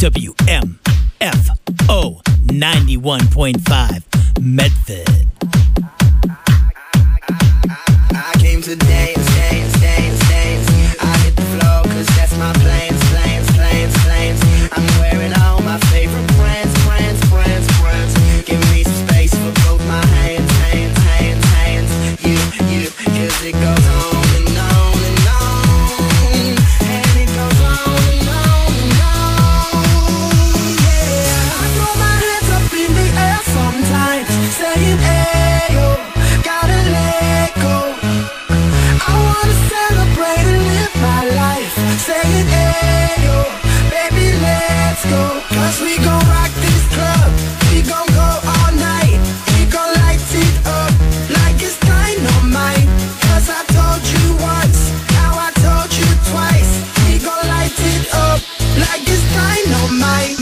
WMFO 91.5 Medford. I came to dance, dance, dance, dance. I hit the floor cause that's my plans, plans, plans, plans. I'm wearing all my favorite brands, brands, brands, brands. Give me some space for both my hands, hands, hands, hands. You, cause it goes on and on and on. And it goes on and on and on. Yeah, I throw my hands up in the air sometimes, saying, ayo, gotta let go. I wanna celebrate and live my life, saying, ayo, baby, let's go. Cause we gon' rock this club, we gon' go all night, we gon' light it up like it's dynamite. Cause I told you once, now I told you twice, we gon' light it up like it's dynamite.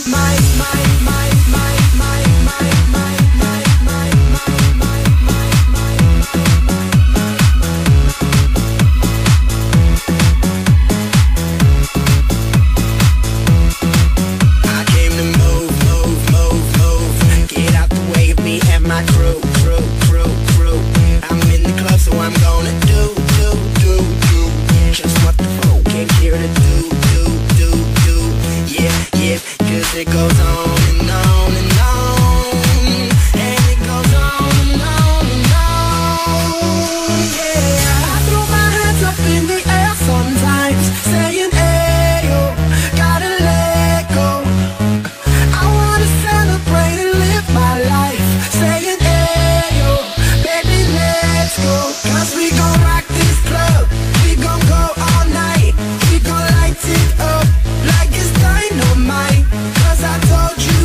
I came to move, move, move, move. Get out the way of me and my crew, crew, crew, crew. I'm in the club, so I'm gonna do. Just what the folk came here to do. Yeah, cause it goes on and on and on. And it goes on and on and on. Yeah, I throw my hands up in the air sometimes, saying, ayo, gotta let go. I wanna celebrate and live my life, saying, ayo, baby, let's go. Cause we gon' rock this club, we gon' go all night, we gon' light it up like it's dynamite. Cause I told you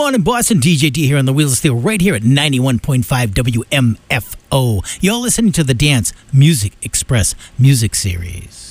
morning, Boston. DJ D here on the Wheels of Steel, right here at 91.5 WMFO. You're listening to the Dance Music Express Music Series.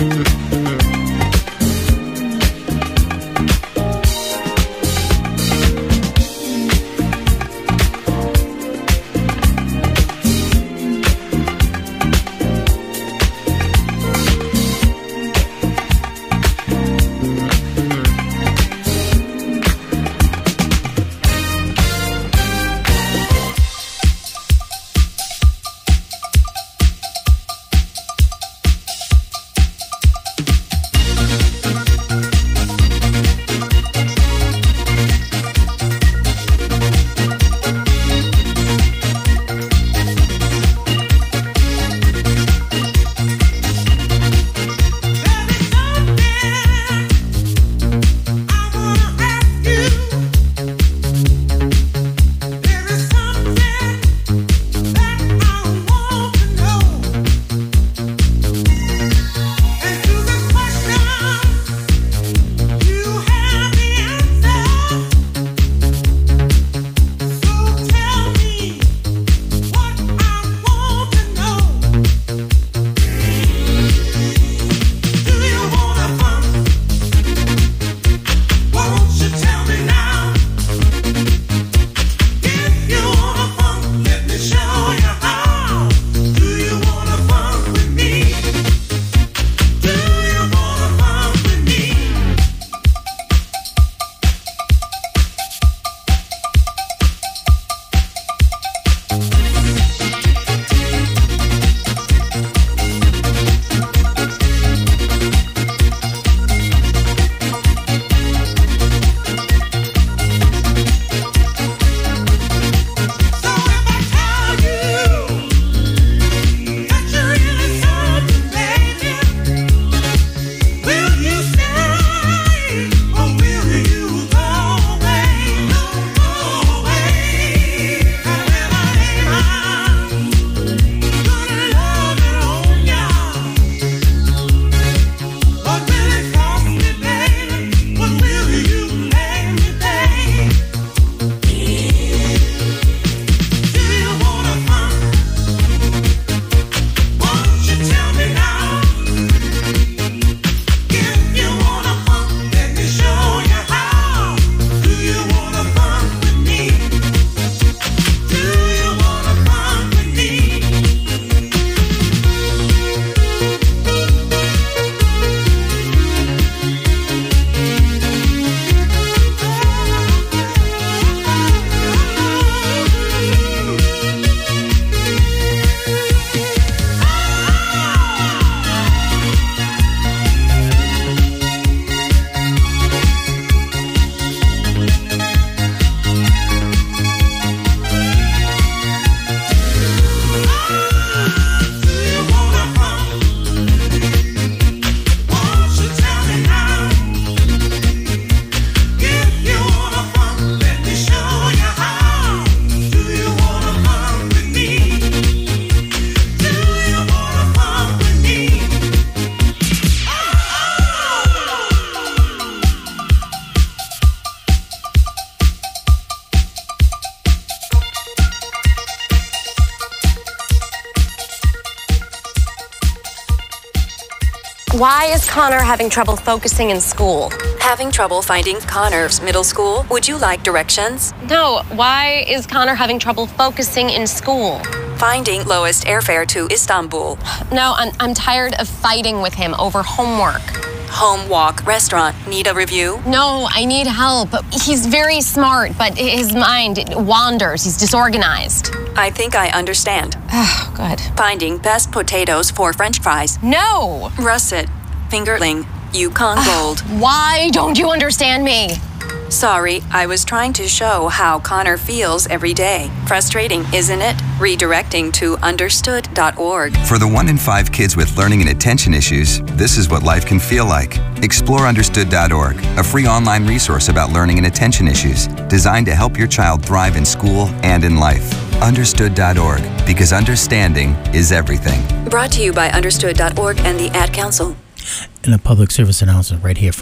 Why is Connor having trouble focusing in school? Having trouble finding Connor's middle school? Would you like directions? No, why is Connor having trouble focusing in school? Finding lowest airfare to Istanbul. No, I'm tired of fighting with him over homework. Home walk restaurant. Need a review? No, I need help. He's very smart, but his mind wanders. He's disorganized. I think I understand. Oh, good. Finding best potatoes for French fries. No! Russet. Fingerling. Yukon Gold. Why don't you understand me? Sorry, I was trying to show how Connor feels every day. Frustrating, isn't it? Redirecting to understood.org. For the 1 in 5 kids with learning and attention issues, this is what life can feel like. Explore understood.org, a free online resource about learning and attention issues, designed to help your child thrive in school and in life. Understood.org, because understanding is everything. Brought to you by understood.org and the Ad Council. And a public service announcement right here from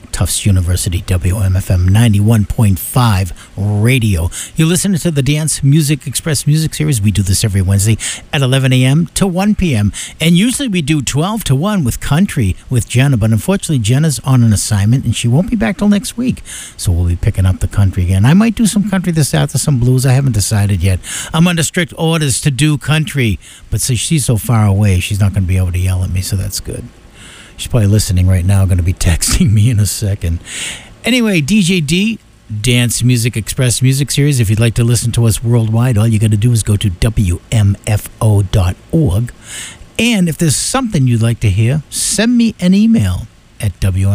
Tufts University, WMFM 91.5 radio. You're listening to the Dance Music Express Music Series. We do this every Wednesday at 11 a.m. to 1 p.m. And usually we do 12 to 1 with country with Jenna. But unfortunately, Jenna's on an assignment and she won't be back till next week. So we'll be picking up the country again. I might do some country this after, some blues. I haven't decided yet. I'm under strict orders to do country. But since she's so far away, she's not going to be able to yell at me, so that's good. She's probably listening right now, going to be texting me in a second. Anyway, DJ D, Dance Music Express Music Series. If you'd like to listen to us worldwide, all you got to do is go to WMFO.org. And if there's something you'd like to hear, send me an email at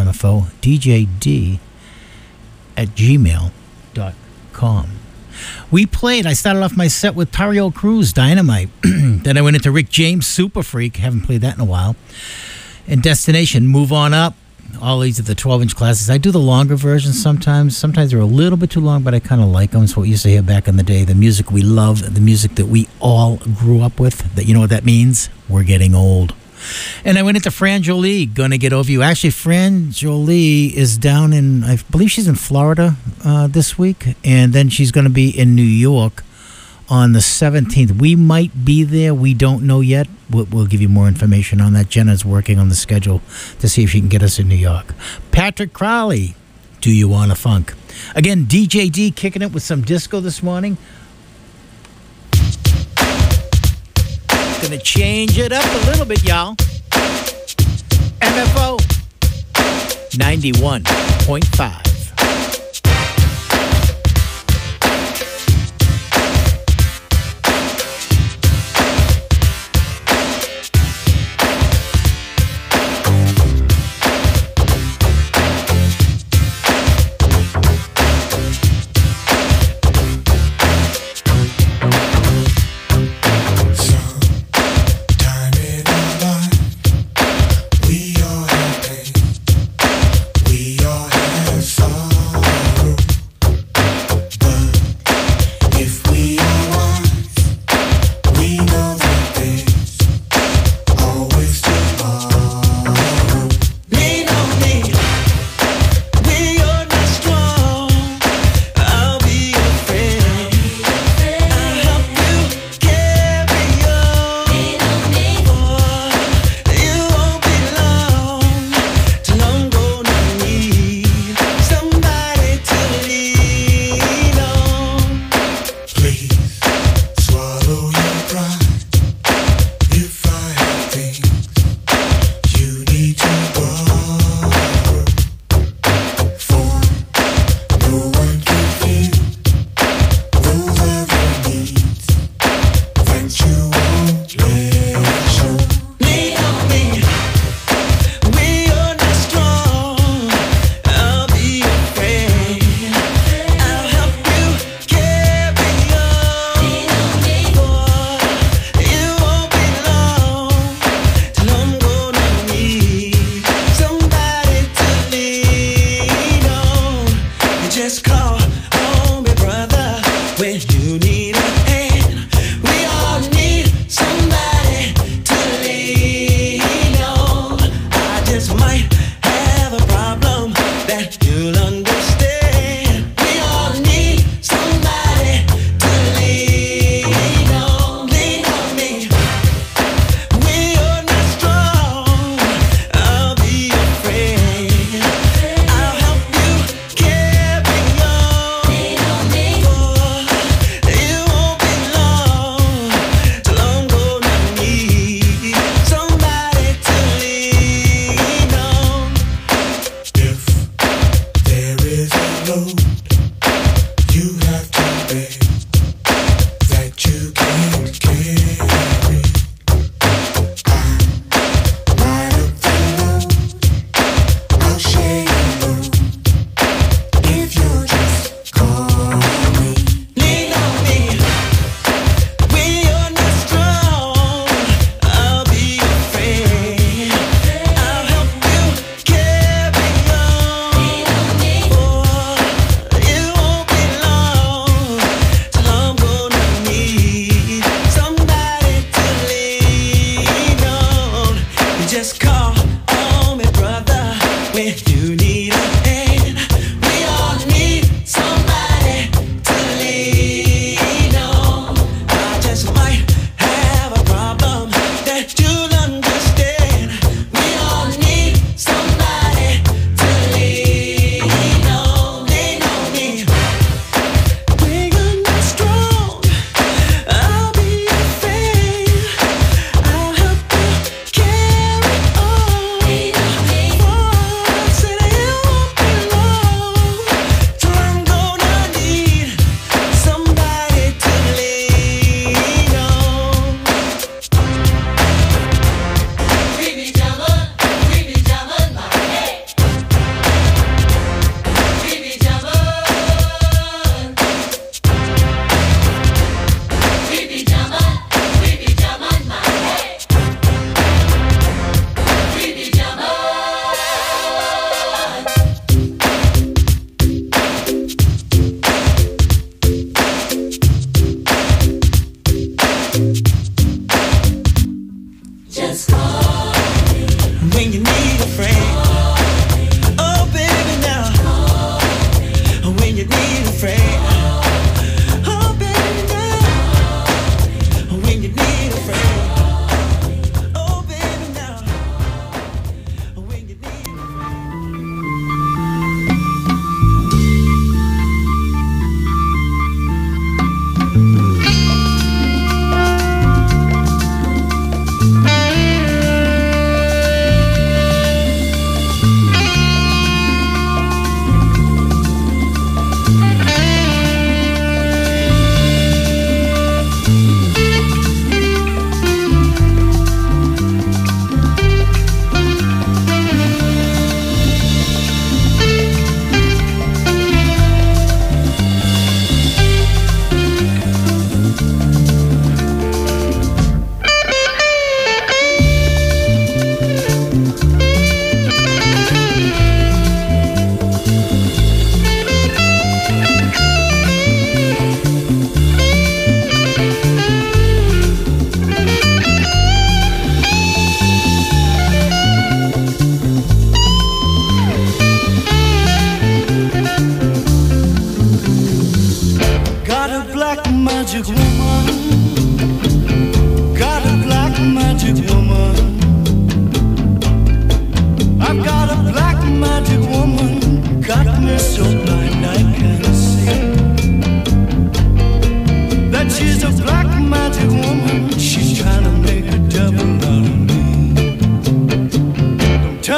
WMFODJD@gmail.com. I started off my set with Tario Cruz, Dynamite. Then I went into Rick James, Super Freak. Haven't played that in a while. And Destination, Move On Up. All these are the 12-inch classes. I do the longer versions sometimes. Sometimes they're a little bit too long, but I kind of like them. It's what we used to hear back in the day. The music we love, the music that we all grew up with. That, you know what that means? We're getting old. And I went into Fran Jolie, Gonna Get Over You. Actually, Fran Jolie is down in, I believe she's in Florida this week. And then she's going to be in New York on the 17th. We might be there. We don't know yet. We'll give you more information on that. Jenna's working on the schedule to see if she can get us in New York. Patrick Crowley, Do You Wanna Funk? Again, DJ D kicking it with some disco this morning. Gonna change it up a little bit, y'all. MFO 91.5. We all have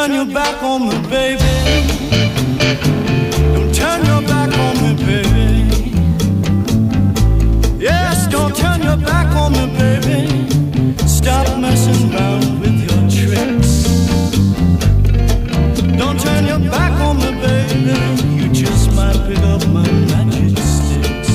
turn your back on me, baby. Don't turn your back on me, baby. Yes, don't turn your back on me, baby. Stop messing around with your tricks. Don't turn your back on me, baby. You just might pick up my magic sticks.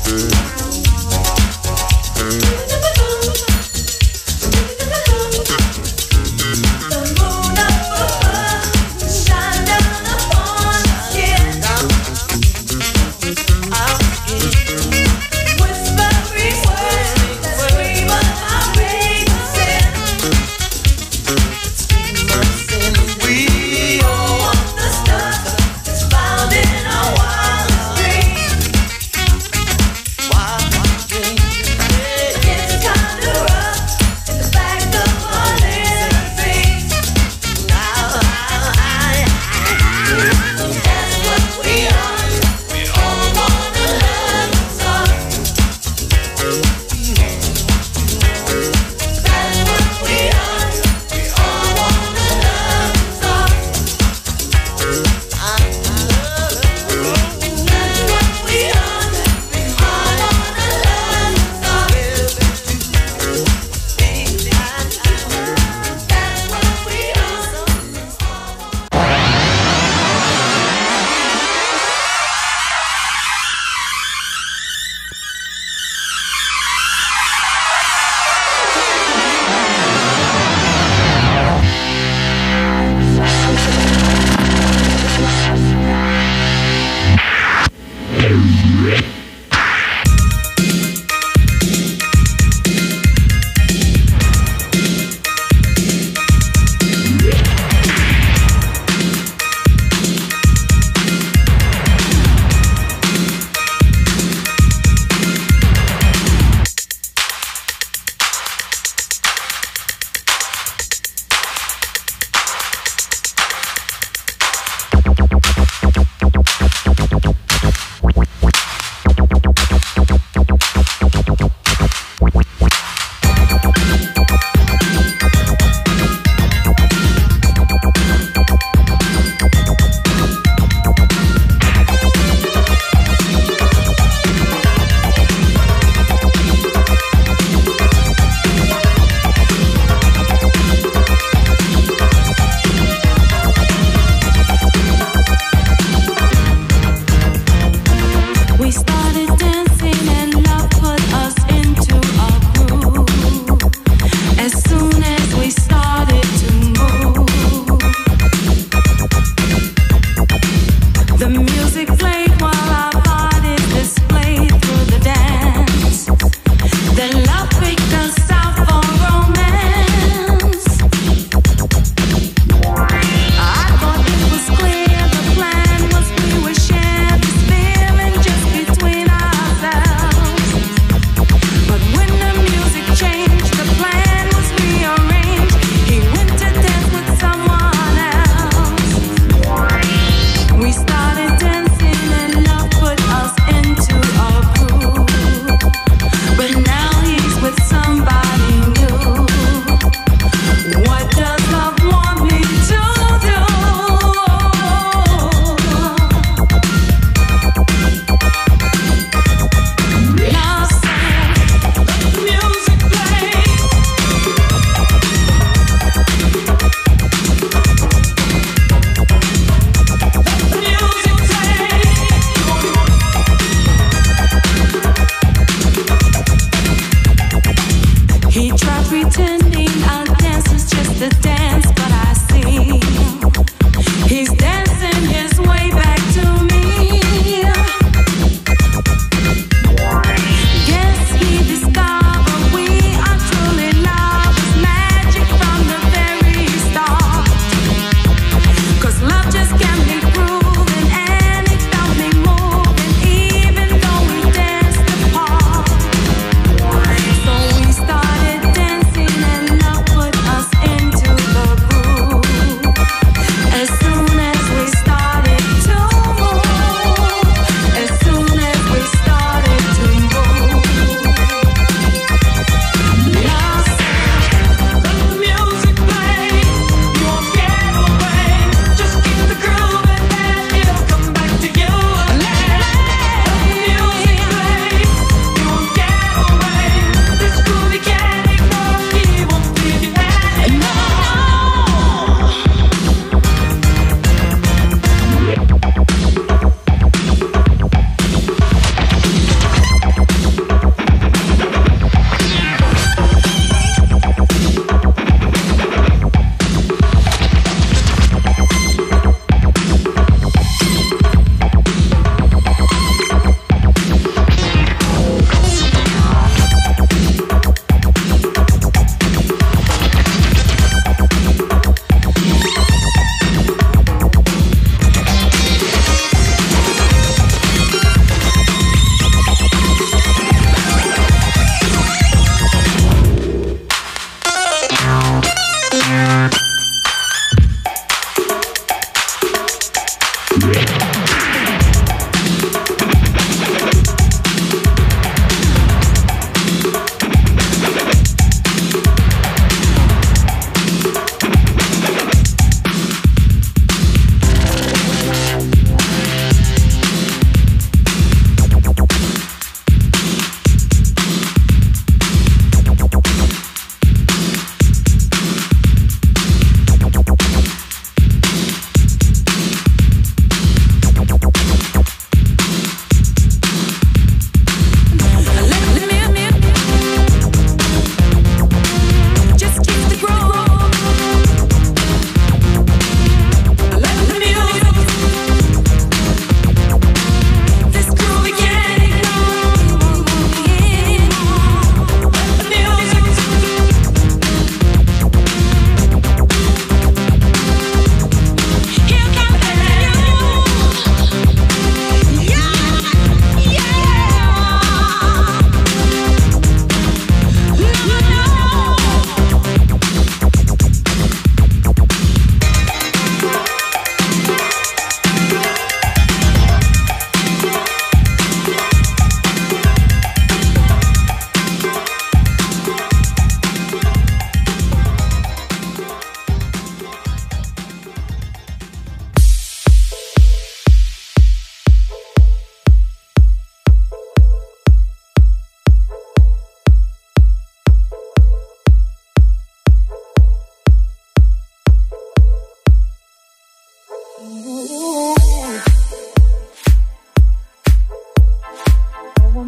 Between ourselves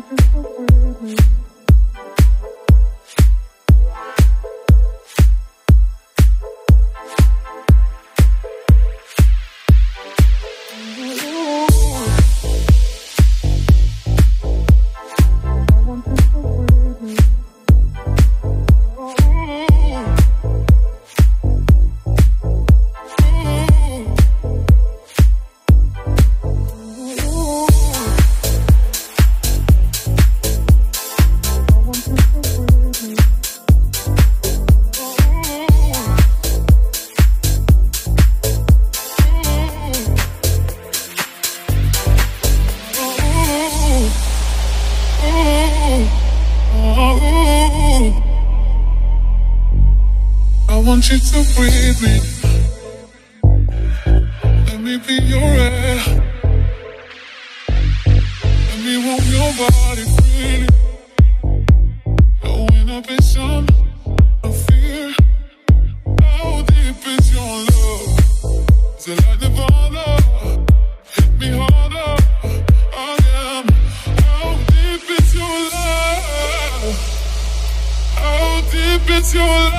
want you to breathe me. Let me be your air. Let me warm your body freely. No inhibition, no fear. How deep is your love? Is it like Nirvana? Hit me harder. Again. How deep is your love? How deep is your love?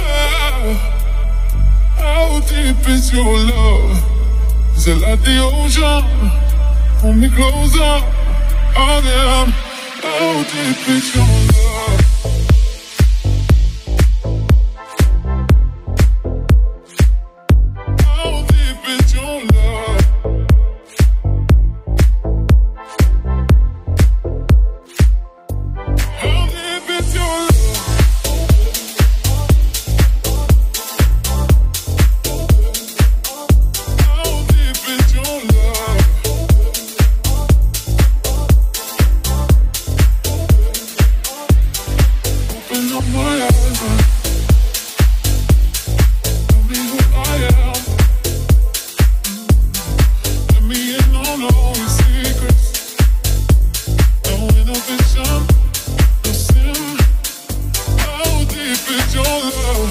How deep is your love? Is it like the ocean? Hold me closer. Again. How deep is your love? How deep is your love? How deep is your love? How deep is your love? Open up my eyes and tell me who I am. Let me in on all your secrets. No inhibition, no sin. How deep is your love?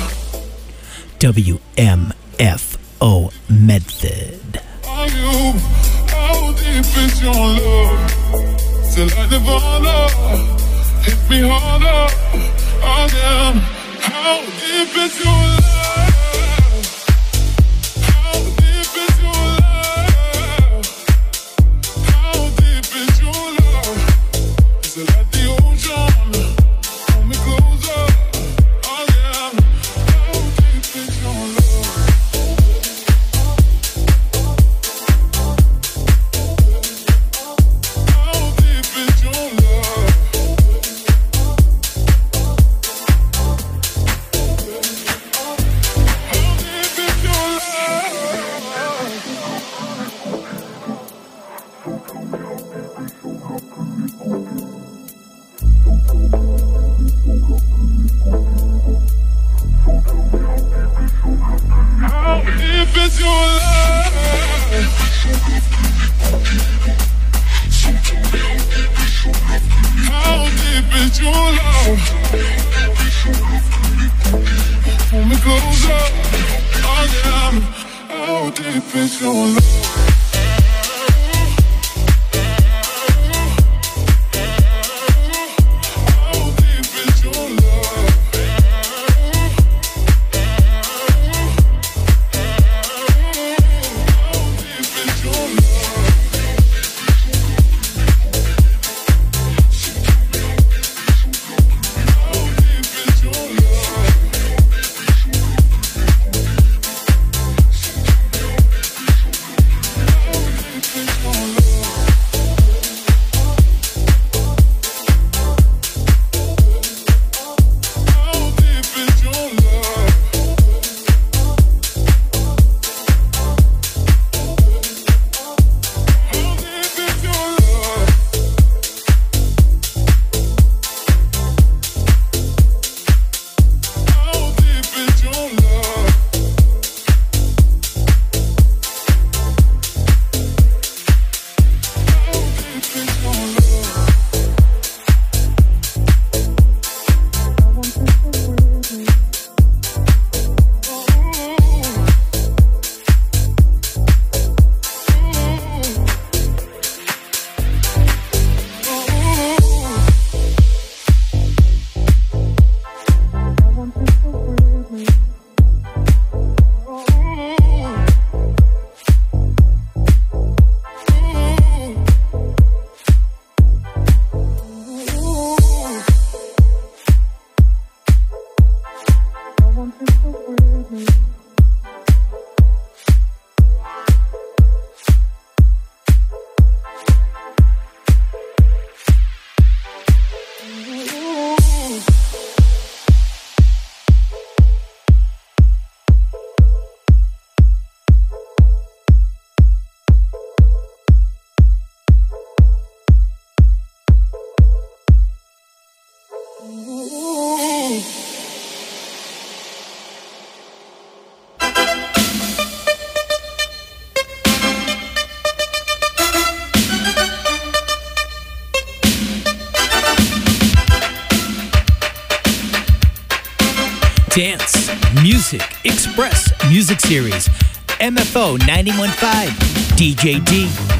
WMFO Medford. Are you? How deep is your love? Till I Nirvana, hit me harder again. How deep is your love? How deep is your love? How deep is your love? Is it like the ocean? Hold me closer again. How deep is your love? How deep is your love? How deep is your How deep is your love? How deep is your love? Hold me closer again. How deep is your love? How deep is your love? How deep is your love? How deep is your love? Dance, Music, Express Music Series, MFO 91.5, DJ D.